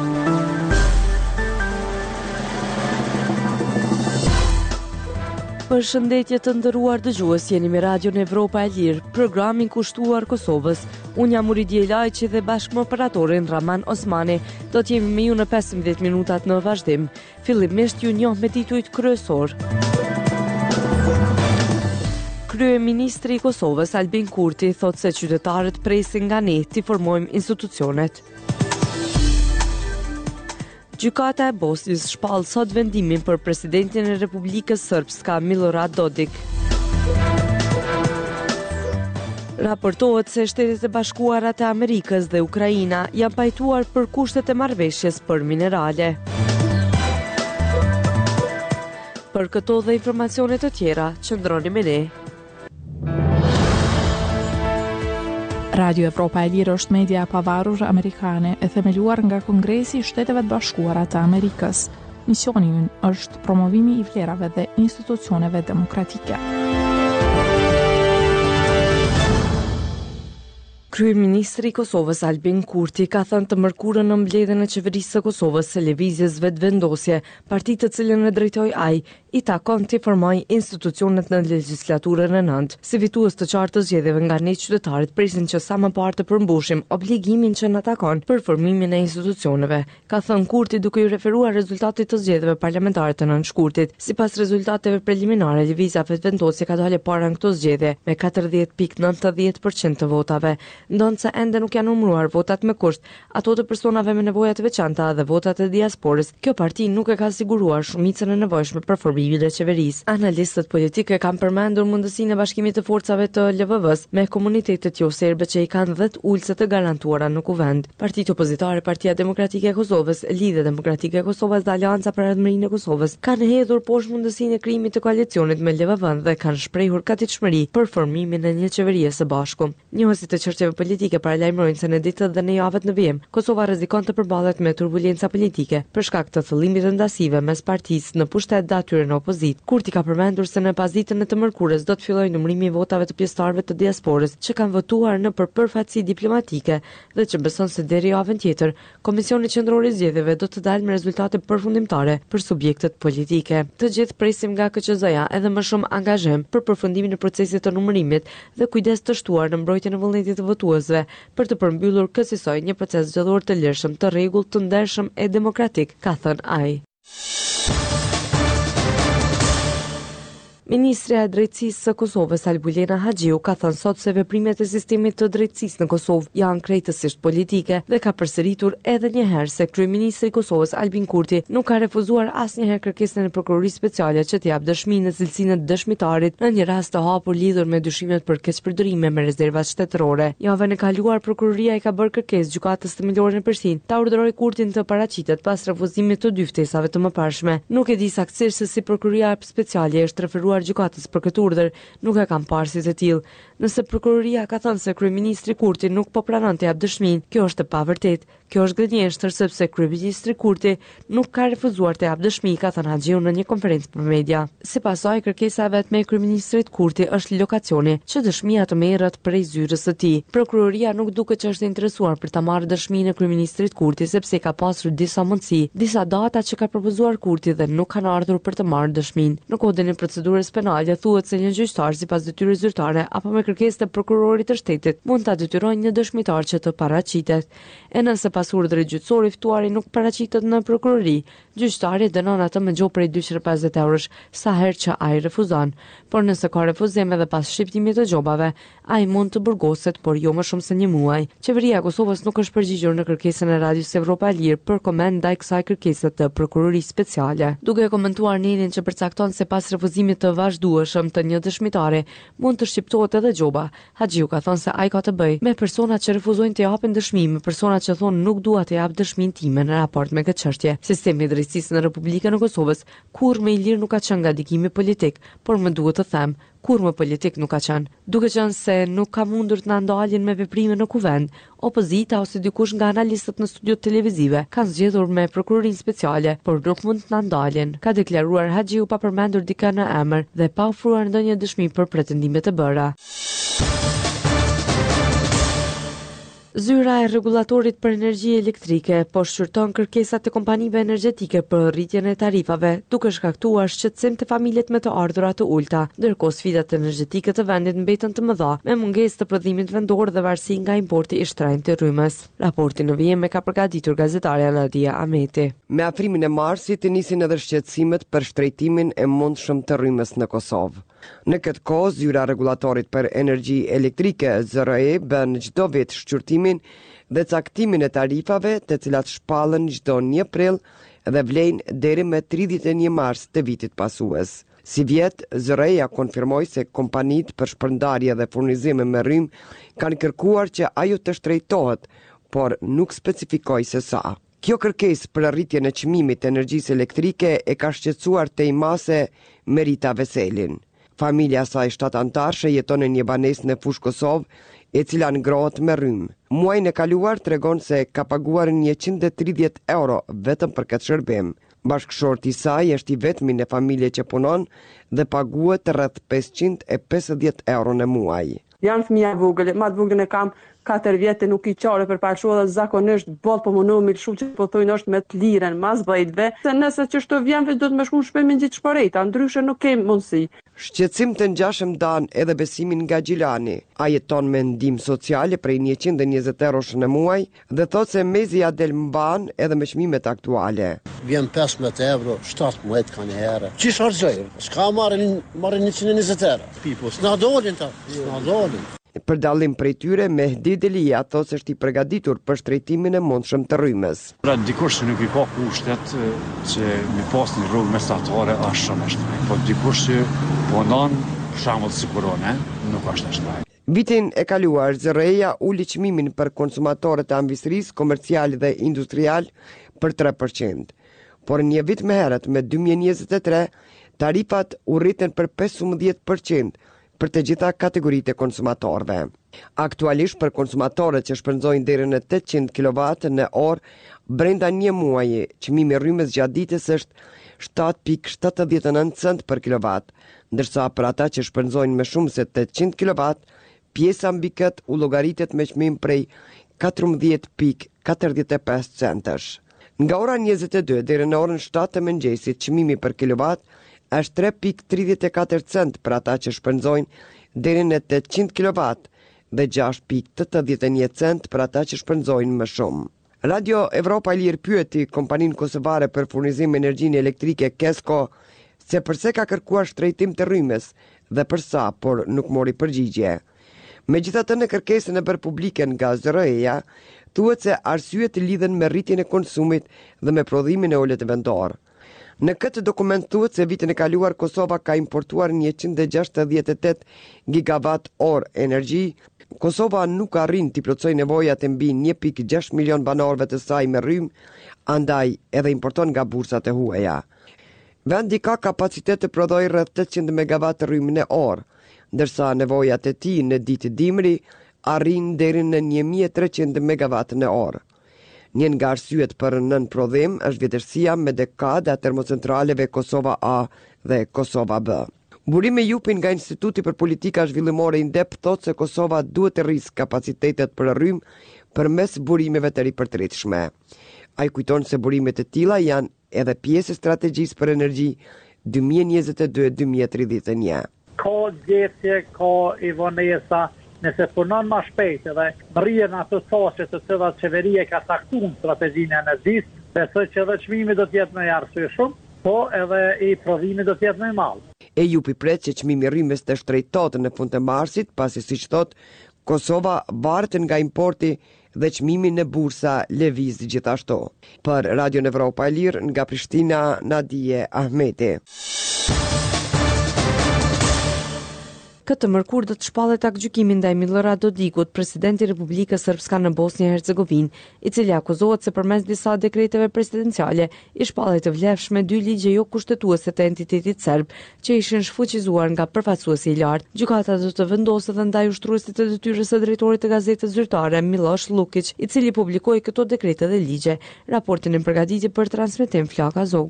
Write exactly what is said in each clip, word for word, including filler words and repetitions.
Përshëndetje të nderuar dëgjues, jeni me Radion Evropa e Lirë, programin kushtuar Kosovës. Unë jam Uridia Ilajqi dhe bashkë me operatorin Raman Osmani do të jemi me ju në pesëmbëdhjetë minutat në vazhdim. Fillimisht ju njoh me titujt kryesor. Kryeministri i Kosovës Albin Kurti thot se qytetarët presin nga ne të formojmë institucionet. Gjykata e Bosnjës shpall sot vendimin për presidentin e Republikës Srpska Milorad Dodik. Raportohet se Shtetet e Bashkuara të Amerikës dhe Ukraina janë pajtuar për kushtet e marrëveshjes për minerale. Për këto dhe informacione të tjera, qëndroni me ne. Radio Evropa e Lirë është media e pavarur amerikane e themeluar nga Kongresi i Shteteve të Bashkuara të Amerikës. Misioni i ynë është promovimi i vlerave dhe institucioneve demokratike. Kryeministri i Kosovës Albin Kurti ka thënë të mërkurën në mbledhjen e qeverisë së Kosovës se lëvizjes vetëvendosje, partitë të cilën e drejtoi ai, i takon të formojë institucionet në legjislaturën e nëntë. Si fitues të qartë të zgjedhjeve nga ne qytetarët presin që sa më parë të përmbushim obligimin që na takon për formimin e institucioneve, ka thënë Kurti duke i referuar rezultatit të zgjedhjeve parlamentare të nëntë shkurtit. Sipas rezultateve preliminare, lëvizja vetëvendosje ka dalë para në këto zgjedhje me katërdhjetë pikë nëntëdhjetë përqind të votave. Ndonë se ende nuk janë numëruar votat me kusht, ato të personave me nevojat të veçanta dhe votat e diasporës, kjo parti nuk e ka siguruar shumicën e nevojshme për formimin e qeverisë. Analistët politike kanë përmendur mundësinë e bashkimit të forcave të L V V-s me komunitetet jo serbe që i kanë dhjetë ulse të garantuara në kuvend. Partitë opozitare, Partia Demokratike e Kosovës, Lidhja Demokratike e Kosovës dhe Aleanca për Ardhmërinë e Kosovës kanë hedhur poshtë mundësinë e krijimit të koalicionit me L V V-n dhe kanë shprehur katitshmëri për formimin e një qeverie së bashku. Njohësit të çështjeve politike paralajmërojnë se në ditët dhe në javët në vijim, Kosova rrezikon të përballet me turbulenca politike për shkak të thëllimit të ndasive mes partisë në pushtet dhe atyre në opozit. Kurti ka përmendur se në pasditën e të mërkurës do të fillojë numërimi i votave të pjesëtarëve të diasporës që kanë votuar në përpërfaqësi diplomatike dhe që beson se deri javën tjetër Komisioni Qendror i Zgjedhjeve do të dalë me rezultate përfundimtare për subjektet politike. Të gjithë presim nga K Q Z-ja edhe më shumë angazhim për përfundimin e procesit të numërimit dhe kujdes të shtuar në mbrojtjen e vullnetit të votuesve për të përmbyllur kësaj një proces zgjedhor të lirshëm, të rregullt, të ndershëm e demokratik, ka thënë ai. Ministrja e Drejtësisë së Kosovës Albulena Haxhiu ka thënë sot se veprimet e sistemit të drejtësisë në Kosovë janë krejtësisht politike dhe ka përsëritur edhe një herë se kryeministri i Kosovës Albin Kurti nuk ka refuzuar asnjëherë kërkesën e prokurorisë speciale që të jap dëshmi në cilësinë e dëshmitarit në një rast të hapur lidhur me dyshimet për keqpërdorime me rezervat shtetërore. Javën e kaluar prokuroria i ka bërë kërkesë gjykatës të Milorën e Persin ta urdhërojë Kurtin të paraqitet pas refuzimit të dy ftesave të mëparshme. Nuk e di saktësisht se si prokuroria speciale është referuar gjykatës për këtë urdhër, nuk e kam parë si të tillë. Nëse prokuroria ka thënë se kryeministri Kurti nuk po pranon të jap dëshminë, kjo është e pavërtetë. Kjo është gënjeshtër sepse kryeministri Kurti nuk ka refuzuar të jap dëshmi, ka thënë Haxhiu në një konferencë për media. Sipas saj, kërkesa e vetme e kryeministrit Kurti është lokacioni, që dëshmia të merret prej zyrës së tij. Prokuroria nuk duket që është interesuar për ta marrë dëshminë e kryeministrit Kurti sepse ka pasur disa mundësi, disa data që ka propozuar Kurti dhe nuk kanë ardhur për të marrë dëshminë. Në kodin e procedurës penale thuhet se një gjyqtar sipas detyrës zyrtare apo me kërkesë të prokurorit të shtetit mund ta detyrojë një dëshmitar që të paraqitet. E nëse pas urdhrit gjyqësor i ftuari nuk paraqitet në prokurori, gjyqtari dënon atë me gjob prej dyqind e pesëdhjetë eurosh sa herë që ai refuzon. Por nëse ka refuzim edhe pas shqiptimit të gjobave, ai mund të burgoset, por jo më shumë se një muaj. Qeveria e Kosovës nuk është përgjigjur në kërkesën e Radios Evropa e Lirë për koment ndaj kësaj kërkese të prokurorisë speciale. Duke komentuar nirin që përcakton se pas refuzimit të vazhdueshëm të një dëshmitare mund të shqiptohet edhe gjoba, Haxhiu ka thënë se ai ka të bëjë me personat që refuzojnë të japin dëshmi, me personat që thonë nuk dua të jap dëshminë time në raport me këtë çështje. Sistemi i drejtësisë në Republikën e Kosovës kurrë më i lirë nuk ka qenë nga dikimi politik, por më duhet të them, kur më politik nuk ka qenë. Duke qenë se nuk ka mundur të na ndalin me veprime në kuvend, opozita ose dikush nga analistët në studiot televizive kanë zgjedhur me prokurorinë speciale, por nuk mund të na ndalin, ka deklaruar Haxhiu pa përmendur dikë në emër dhe pa ofruar ndonjë dëshmi për pretendimet e bëra. Zyra e rregullatorit për energji elektrike po shqyrton kërkesat e kompanive energjetike për rritjen e tarifave, duke shkaktuar shqetësim të familjet me të ardhura të ulta, ndërkohë sfidat energjetike të vendit mbeten të mëdha, me mungesë të prodhimit vendor dhe varësi nga importi i shtrenjtë të rrymës. Raportin në vijim e ka përgatitur gazetarja Nadia Ahmeti. Me afrimin e marsit nisin edhe shqetësimet për shtrejtimin e mundshëm të rrymës në Kosovë. Në këtë kohë, zyra rregullatorit për energji elektrike Z R E bën çdo vit shqyrtimin dhe caktimin e tarifave, të cilat shpallen çdo një prill dhe vlejnë deri më tridhjetë e një mars të vitit pasues. Si vjet, Z R E-ja konfirmoi se kompanitë për shpërndarje dhe furnizime me rrymë kanë kërkuar që ajo të shtrejtohet, por nuk specifikoi se sa. Kjo kërkesë për rritjen e çmimit të energjisë elektrike e ka shqetësuar Tejmase Merita Veselin. Familja saj shtatë antarësh jeton në një banesë në fushë Kosovë, e cila ngrohet me rrymë. Muajin e kaluar tregon se ka paguar njëqind e tridhjetë euro vetëm për këtë shërbim. Bashkëshorti i saj është i vetmi në familje që punon dhe paguhet rreth pesëqind e pesëdhjetë euro në muaj. Janë fëmija vogël, ma të vogël e kam katër vjetë nuk i qare për palshu dhe zakonisht botë po mundu me lëshu që po thujnë është me të liren, mas bëjtve, se nëse që shto vjenve do të me shku në shpemin gjithë shparejta, ndryshe nuk kemë mundësi. Shqetësim të ngjashëm dan edhe Besimin nga Gjilani. A jeton me ndihmë sociale prej njëqind e njëzet eurosh në muaj dhe thot se mezi ja del mban edhe me çmimet aktuale. Vjen pesëmbëdhjetë euro, shtatëmbëdhjetë ka një herë. Qish harxoj? S'ka marrin marrin njëqind e njëzet euro. Pipo, s'na dolin ta, s'na dolin. Për dallim prej tyre, Mehdi Delia thot se është i përgatitur për shtrejtimin e mundshëm të rrymës. Pra dikush që nuk i ka kushtet që mi pas një rrugë mesatare është shumë e shtrenjtë. Po dikush që punon, për shembull si kurone, nuk është e shtrenjtë. Vitin e kaluar, Z R E-ja uli çmimin për konsumatorët e ambisrisë komercial dhe industrial për tre përqind. Por një vit më herët, me dy mijë e njëzet e tre, tarifat u rritën për pesëmbëdhjetë përqind për të gjitha kategoritë e konsumatorëve. Aktualisht për konsumatorët që shpenzojnë deri në tetëqind kilowatt në orë brenda një muaji, çmimi i rrymës gjatë ditës është shtatë pikë shtatëdhjetë e nëntë cent për kilowatt, ndërsa për ata që shpenzojnë më shumë se tetëqind kilowatt, pjesa mbi këtë u llogaritet me çmim prej katërmbëdhjetë pikë katërdhjetë e pesë centësh. Nga ora njëzet e dy deri në orën shtatë të mëngjesit, çmimi për kilowatt është tre pikë tridhjetë e katër cent për ata që shpenzojnë deri në tetëqind kilowatt dhe gjashtë pikë tetëdhjetë e një cent për ata që shpenzojnë më shumë. Radio Evropa e Lirë pyeti kompaninë kosovare për furnizim me energjinë elektrike Kesko se përse ka kërkuar shtrejtim të rrymës dhe përsa, por nuk mori përgjigje. Megjithatë, në kërkesën e bërë publike nga Z R E-ja, thuhet se arsyet lidhen me rritjen e konsumit dhe me prodhimin e ulët vendor. Në këtë dokument thuhet se vitin e kaluar Kosova ka importuar njëqind e gjashtëdhjetë e tetë gigawatt orë energji. Kosova nuk arrin t'i plotësoj nevojat e mbi një pikë gjashtë milion banorëve të saj me rrymë, andaj edhe importon nga bursat e huaja. Vendi ka kapacitet të prodhojë rreth tetëqind megawatt rrymë në orë, ndërsa nevojat e tij në ditë dimri arrin deri në një mijë e treqind megawatt në orë. Një nga arsyet për nën prodhim është vjetërsia me dekada e termocentraleve Kosova A dhe Kosova B. Burime Jupin nga Instituti për Politika Zhvillimore INDEP thot se Kosova duhet të rrisë kapacitetet për rrymë përmes burimeve të ripërtritshme. Ai kujton se burimet e tilla janë edhe pjesë e strategjisë për energji dy mijë e njëzet e dy deri dy mijë e tridhjetë e një. Ka gjetje, ka i vonesa. Nëse punon ma shpejt edhe mrien ato thoshe të cilat qeveria ka caktuar strategjinë e energjisë, besoj që edhe çmimi do të jetë më i arsyeshëm, po edhe i prodhimit do të jetë më i madh. E jupi pret që çmimi i rrymës të shtrejtohet në fund të marsit, pasi siç thot, Kosova varet nga importi dhe çmimi në bursa lëviz gjithashtu. Për Radio Evropa e Lirë nga Prishtina, Nadia Ahmeti. Këtë mërkur do të shpallet aktgjykimi ndaj Milorad Dodikut, presidenti i Republikës Srpska në Bosnjë e Hercegovinë, i cili akuzohet se përmes disa dekreteve presidenciale i shpallet të vlefshme dy ligje jo kushtetuese të entitetit serb, që ishin shfuqizuar nga përfaqësuesi i lartë. Gjykata do të vendosë edhe ndaj ushtruesit të detyrës së drejtorit të gazetës zyrtare Miloš Lukić, i cili publikoi këto dekrete dhe ligje. Raportin e përgatitur për transmetim Flaka Zogu.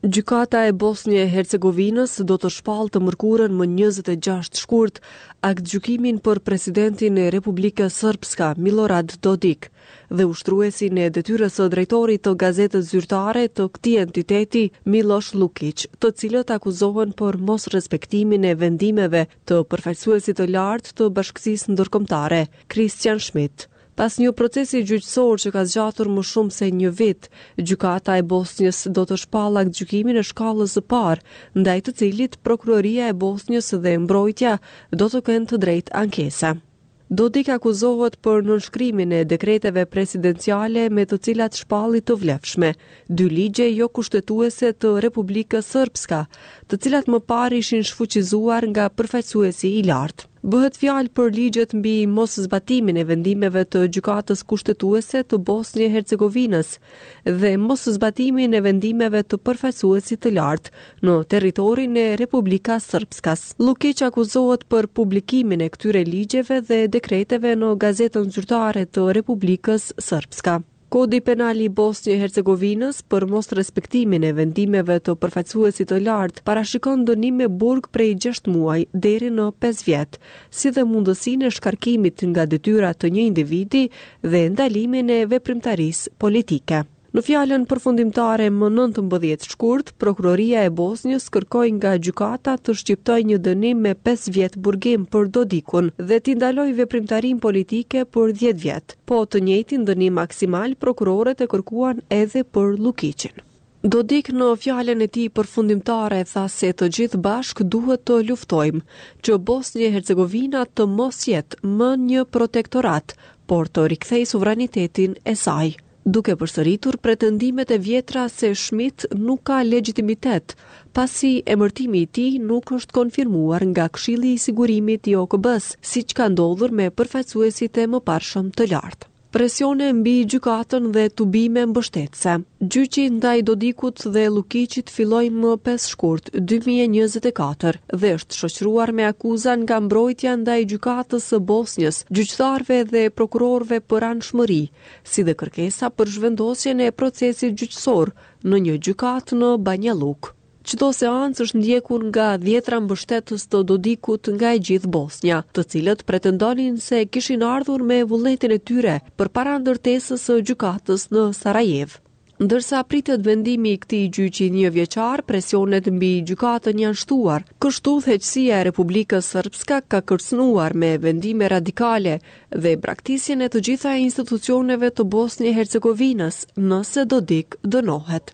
Gjykata e Bosnjë e Hercegovinës do të shpallë të mërkurën më njëzet e gjashtë shkurt akt gjykimin për presidentin e Republikës Srpska, Milorad Dodik, dhe ushtruesin e detyrës së drejtorit të gazetës zyrtare të këtij entiteti, Miloš Lukić, të cilët akuzohen për mos respektimin e vendimeve të përfaqësuesit të lartë të Bashkësisë Ndërkombëtare, Christian Schmidt. Pas një procesi gjyqësor që ka zgjatur më shumë se një vit, gjykata e Bosnjës do të shpallë akt gjykimin e shkallës së parë, ndaj të cilit prokuroria e Bosnjës dhe mbrojtja do të kenë të drejtë ankese. Dodik akuzohet për nënshkrimin e dekreteve presidenciale me të cilat shpalli të vlefshme, dy ligje jo kushtetuese të Republikës Srpska, të cilat më parë ishin shfuqizuar nga përfaqësuesi i lartë. Bëhet fjalë për ligjet mbi mos zbatimin e vendimeve të gjykatës kushtetuese të Bosnjë e Hercegovinës dhe mos zbatimin e vendimeve të përfaqësuesit të lartë në territorin e Republikës Srpskas. Lukić akuzohet për publikimin e këtyre ligjeve dhe dekreteve në gazetën zyrtare të Republikës Srpska. Kodi penal i Bosnjë e Hercegovinës për mos respektimin e vendimeve të përfaqësuesit të lartë parashikon dënim me burg prej gjashtë muaj deri në pesë vjet, si dhe mundësinë e shkarkimit nga detyrat të një individi dhe ndalimin e veprimtarisë politike. Në fjalën përfundimtare më nëntëmbëdhjetë shkurt, prokuroria e Bosnjës kërkoi nga gjykata të shqiptojë një dënim me pesë vjet burgim për Dodikun dhe t'i ndalojë veprimtarinë politike për dhjetë vjet. Po të njëjtin dënim maksimal prokurorët e kërkuan edhe për Lukićin. Dodik në fjalën e tij përfundimtare tha se të gjithë bashk duhet të luftojmë që Bosnja e Hercegovina të mos jetë më një protektorat, por të rikthejë suvranitetin e saj, duke përsëritur pretendimet e vjetra se Schmidt nuk ka legjitimitet, pasi emërtimi i tij nuk është konfirmuar nga Këshilli i Sigurimit i O K B-s, siç ka ndodhur me përfaqësuesit e mëparshëm të lartë. Presione mbi gjykatën dhe tubime mbështetëse. Gjyqi ndaj Dodikut dhe Lukićit filloi më pesë shkurt dy mijë e njëzet e katër dhe është shoqëruar me akuza nga mbrojtja ndaj gjykatës së Bosnjës, gjyqtarëve dhe prokurorëve për anshmëri, si dhe kërkesa për zhvendosjen e procesit gjyqësor në një gjykatë në Banja Luka. Çdo seancë është ndjekur nga dhjetra mbështetës të Dodikut nga e gjithë Bosnja, të cilët pretendonin se kishin ardhur me vullnetin e tyre përpara ndërtesës së gjykatës në Sarajevo. Ndërsa pritet vendimi i këtij gjyqi një vjeçar, presionet mbi gjykatën janë shtuar. Kështu theqësia e Republikës Srpska ka kërcënuar me vendime radikale dhe braktisjen e të gjitha institucioneve të Bosnjë e Hercegovinës nëse Dodik dënohet.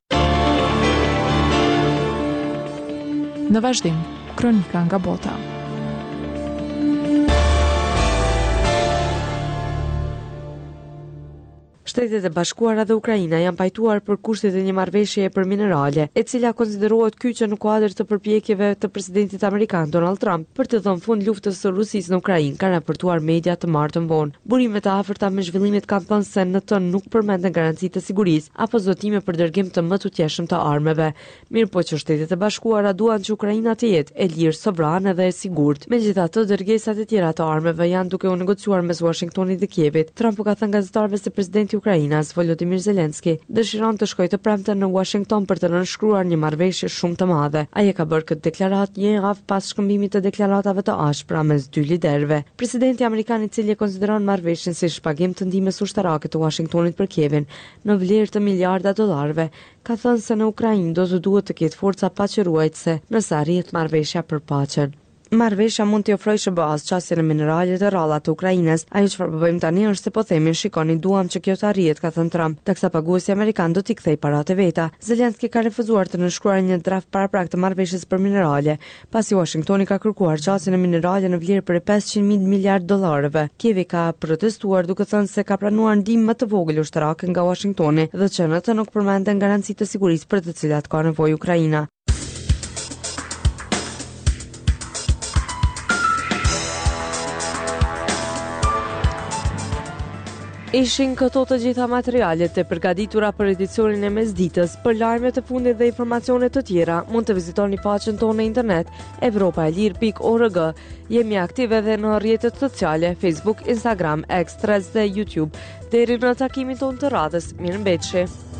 Në vazhdim, kronika nga bota. Shtetet e Bashkuara dhe Ukraina janë pajtuar për kushtet e një marrëveshjeje për minerale, e cila konsiderohet kyçe në kuadër të përpjekjeve të presidentit amerikan Donald Trump për të dhënë fund luftës së Rusisë në Ukrainë, kanë raportuar media të martën vonë. Burimet e afërta me zhvillimit kanë thënë se në të nuk përmenden garancitë të sigurisë apo zotime për dërgim të më të tjeshëm të armëve. Mirëpo që Shtetet e Bashkuara duan që Ukraina të jetë e lirë, sovrane dhe e sigurt. Megjithatë, dërgesat e tjera të armëve janë duke u negociuar mes Washingtonit dhe Kievit. Trump u ka thënë gazetarëve se presidenti Ukrainas, Volodymyr Zelenski, dëshiron të shkojë të premten në Washington për të nënshkruar një marrëveshje shumë të madhe. Ai e ka bërë këtë deklaratë një javë pas shkëmbimit të deklaratave të ashpra mes dy liderëve. Presidenti amerikan, i cili e konsideron marrëveshjen si shpagim të ndihmës ushtarake të Washingtonit për Kievin në vlerë të miliarda dollarëve, ka thënë se në Ukrainë do të duhet të ketë forca paqëruajtëse nëse arrihet marrëveshja për paqen. Marrëveshja mund t'i ofrojë shërbaz qasjen e mineralet të rralla të Ukrainës. Ajo çfarë po bëjmë tani është se po themi, shikoni, duam që kjo të arrihet, ka thënë Trump, teksa paguesi amerikan do t'i kthejë paratë veta. Zelenski ka refuzuar të nënshkruar një draft paraprak të marrëveshjes për minerale, pasi Washingtoni ka kërkuar qasjen e minerale në vlerë për pesëqind mijë miliard dollarëve. Kievi ka protestuar duke thënë se ka planuar ndihmë më të vogël ushtarake nga Washingtoni dhe që në të nuk përmenden garancitë të sigurisë për të cilat ka nevojë Ukraina. Ishin këto të gjitha materialet e përgatitura për edicionin e mesditës. Për lajmet e fundit dhe informacione të tjera, mund të vizitoni faqen tonë në internet evropaelir pikë org. Jemi aktive edhe në rrjetet sociale, Facebook, Instagram, X, Threads dhe YouTube. Deri në takimin tonë të radhës, mirëmbëjtje.